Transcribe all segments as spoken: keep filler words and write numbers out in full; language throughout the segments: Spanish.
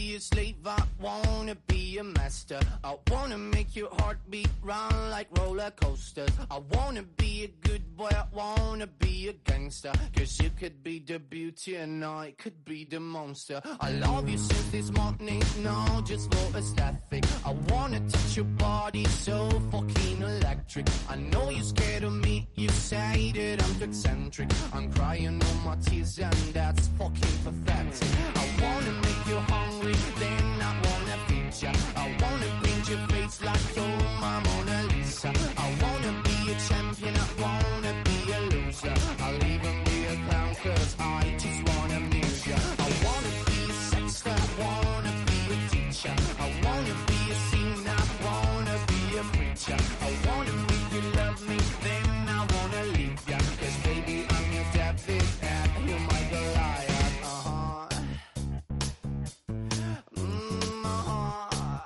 be a slave, I wanna be a master. I wanna make your heartbeat run like roller coasters. I wanna be a good boy, I wanna be a gangster. Cause you could be the beauty and I could be the monster. I love you since this morning, no, just for aesthetic. I wanna touch your body so fucking electric. I know you're scared of me, you say that I'm too eccentric. I'm crying all my tears and that's fucking pathetic. I wanna make you hungry, then I wanna feed ya. I wanna paint your face like you're my Mona Lisa. I wanna be a champion, I wanna be a loser. I'll even be a clown cause I just wanna amuse ya. I wanna be a sexter, I wanna be a teacher. I wanna be a singer, I wanna be a preacher. I wanna make you love me, then I wanna leave ya. Cause baby I'm your David and you're my Goliath. Uh-huh. Mm, uh-huh.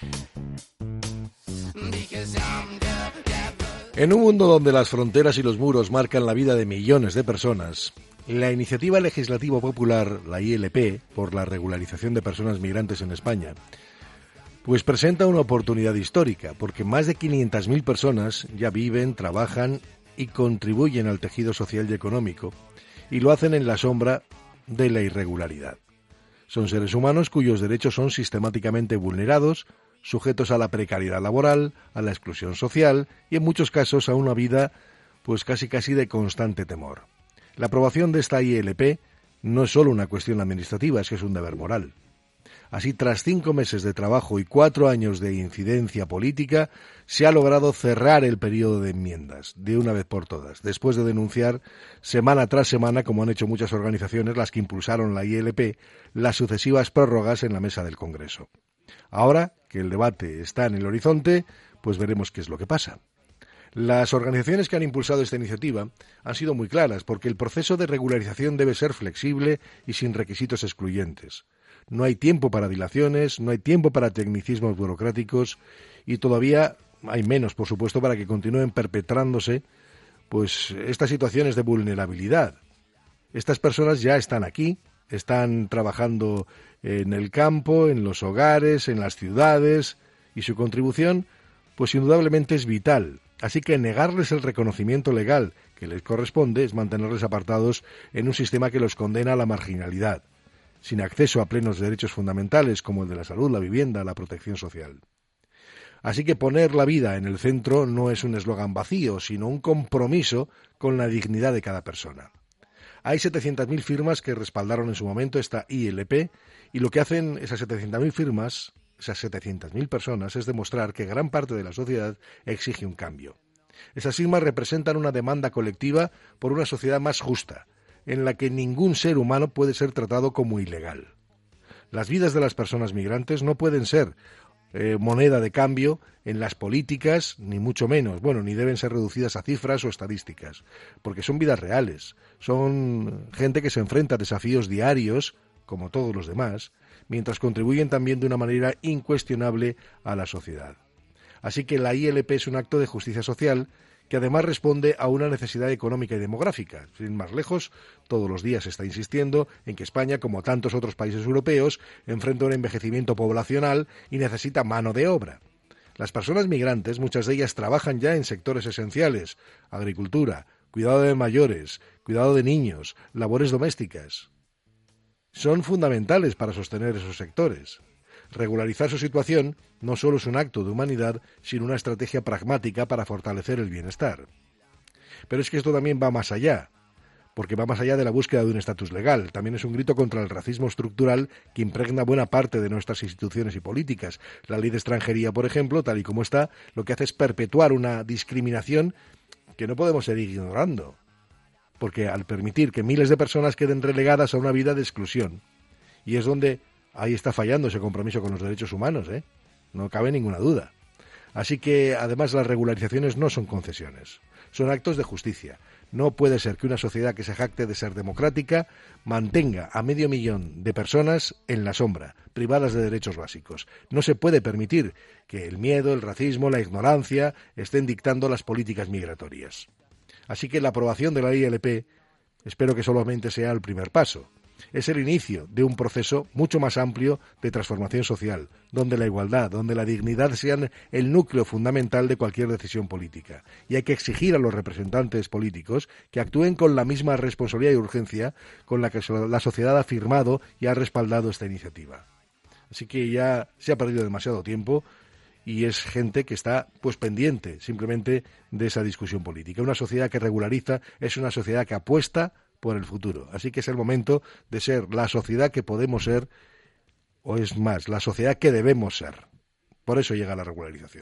Because I'm the devil. En un mundo donde las fronteras y los muros marcan la vida de millones de personas, la iniciativa legislativa popular, la I L P, por la regularización de personas migrantes en España, pues presenta una oportunidad histórica, porque más de quinientas mil personas ya viven, trabajan y contribuyen al tejido social y económico, y lo hacen en la sombra de la irregularidad. Son seres humanos cuyos derechos son sistemáticamente vulnerados, sujetos a la precariedad laboral, a la exclusión social y en muchos casos a una vida pues casi casi de constante temor. La aprobación de esta I L P no es solo una cuestión administrativa, es que es un deber moral. Así, tras cinco meses de trabajo y cuatro años de incidencia política, se ha logrado cerrar el periodo de enmiendas, de una vez por todas, después de denunciar semana tras semana, como han hecho muchas organizaciones, las que impulsaron la I L P, las sucesivas prórrogas en la mesa del Congreso. Ahora que el debate está en el horizonte, pues veremos qué es lo que pasa. Las organizaciones que han impulsado esta iniciativa han sido muy claras, porque el proceso de regularización debe ser flexible y sin requisitos excluyentes. No hay tiempo para dilaciones, no hay tiempo para tecnicismos burocráticos y todavía hay menos, por supuesto, para que continúen perpetrándose pues estas situaciones de vulnerabilidad. Estas personas ya están aquí, están trabajando en el campo, en los hogares, en las ciudades, y su contribución, pues indudablemente es vital. Así que negarles el reconocimiento legal que les corresponde es mantenerles apartados en un sistema que los condena a la marginalidad, sin acceso a plenos derechos fundamentales como el de la salud, la vivienda, la protección social. Así que poner la vida en el centro no es un eslogan vacío, sino un compromiso con la dignidad de cada persona. Hay setecientas mil firmas que respaldaron en su momento esta I L P y lo que hacen esas setecientas mil firmas, esas setecientas mil personas, es demostrar que gran parte de la sociedad exige un cambio. Esas firmas representan una demanda colectiva por una sociedad más justa, en la que ningún ser humano puede ser tratado como ilegal. Las vidas de las personas migrantes no pueden ser eh, moneda de cambio en las políticas, ni mucho menos, bueno, ni deben ser reducidas a cifras o estadísticas, porque son vidas reales, son gente que se enfrenta a desafíos diarios, como todos los demás, mientras contribuyen también de una manera incuestionable a la sociedad. Así que la I L P es un acto de justicia social que además responde a una necesidad económica y demográfica. Sin más lejos, todos los días se está insistiendo en que España, como tantos otros países europeos, enfrenta un envejecimiento poblacional y necesita mano de obra. Las personas migrantes, muchas de ellas trabajan ya en sectores esenciales: agricultura, cuidado de mayores, cuidado de niños, labores domésticas. Son fundamentales para sostener esos sectores. Regularizar su situación no solo es un acto de humanidad, sino una estrategia pragmática para fortalecer el bienestar. Pero es que esto también va más allá, porque va más allá de la búsqueda de un estatus legal. También es un grito contra el racismo estructural que impregna buena parte de nuestras instituciones y políticas. La ley de extranjería, por ejemplo, tal y como está, lo que hace es perpetuar una discriminación que no podemos seguir ignorando, porque al permitir que miles de personas queden relegadas a una vida de exclusión, y es donde ahí está fallando ese compromiso con los derechos humanos, ¿eh? No cabe ninguna duda. Así que, además, las regularizaciones no son concesiones, son actos de justicia. No puede ser que una sociedad que se jacte de ser democrática mantenga a medio millón de personas en la sombra, privadas de derechos básicos. No se puede permitir que el miedo, el racismo, la ignorancia estén dictando las políticas migratorias. Así que la aprobación de la I L P espero que solamente sea el primer paso. Es el inicio de un proceso mucho más amplio de transformación social, donde la igualdad, donde la dignidad sean el núcleo fundamental de cualquier decisión política. Y hay que exigir a los representantes políticos que actúen con la misma responsabilidad y urgencia con la que la sociedad ha firmado y ha respaldado esta iniciativa. Así que ya se ha perdido demasiado tiempo y es gente que está pues pendiente simplemente de esa discusión política. Una sociedad que regulariza es una sociedad que apuesta por el futuro. Así que es el momento de ser la sociedad que podemos ser, o es más, la sociedad que debemos ser. Por eso llega la regularización.